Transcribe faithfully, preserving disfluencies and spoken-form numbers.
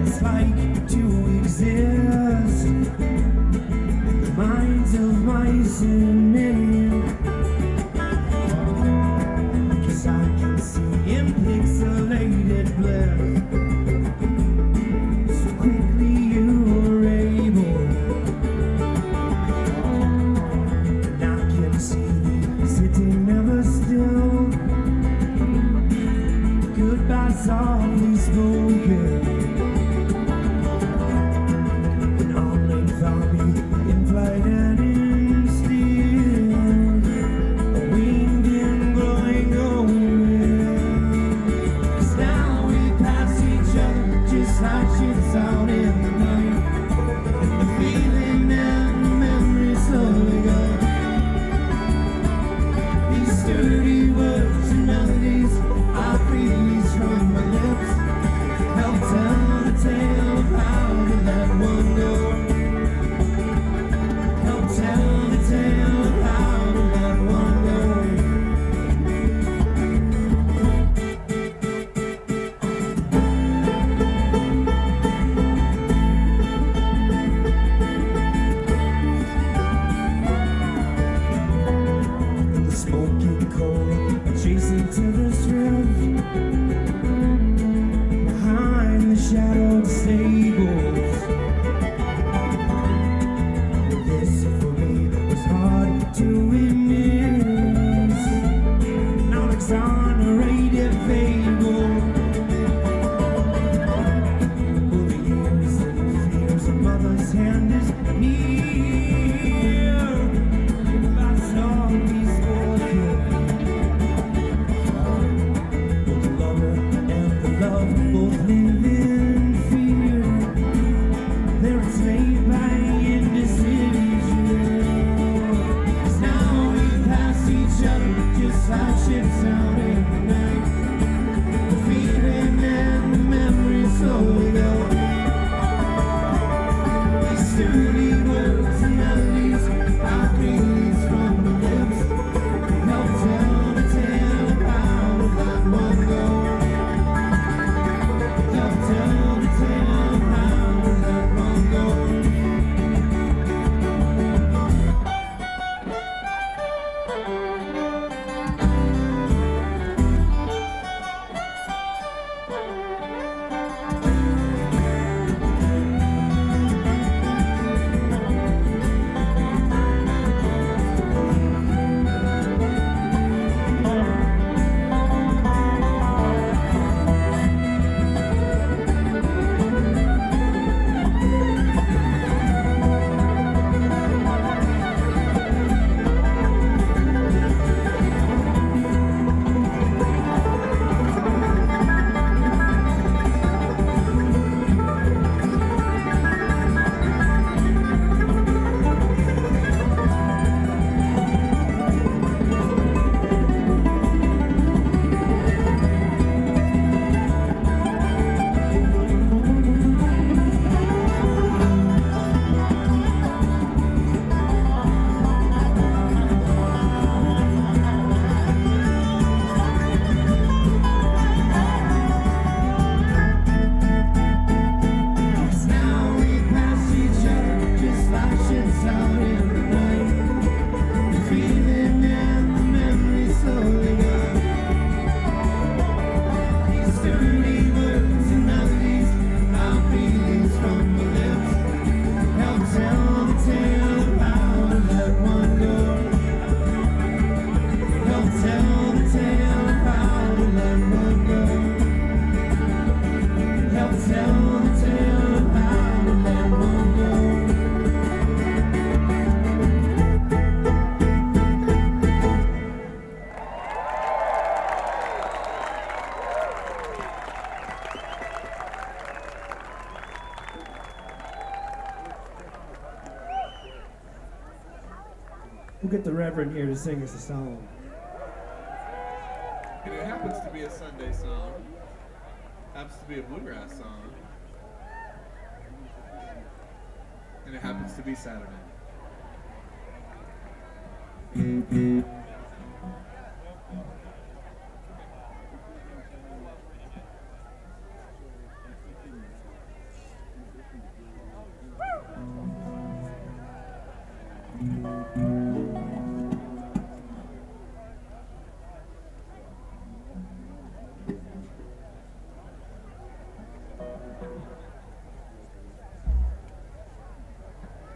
it's like to exist in the minds of mice and men. 'Cause I can see in pixelated bliss so quickly you were able, and I can see thee sitting never still. Goodbye softly spoken, and on length I'll be in flight and in still, a winged and glowing omen. 'Cause now we pass each other just like ships out in the night, and the feeling and the memory slowly go. These sturdy words and melodies I release from my lips help tell the tale of how to let one go. Help tell the tale of how to let one go. The smoking coal adjacent to the strip, behind the shadowed stables. This for me was hard to witness, not exonerated fable. Will the years and fears of mother's hand is near. Goodbye softly spoken, will the lover and the love both live in fear? They're enslaved by indecision. 'Cause now we pass each other just like ships out in the night, the feeling and the memory slowly go. These sturdy words and melodies I release from the lips help tell the tale of how to let one go. Help tell the tale of how to let one go. We'll get the Reverend here to sing us a song. And it happens to be a Sunday song. Happens to be a bluegrass song. And it happens to be Saturday.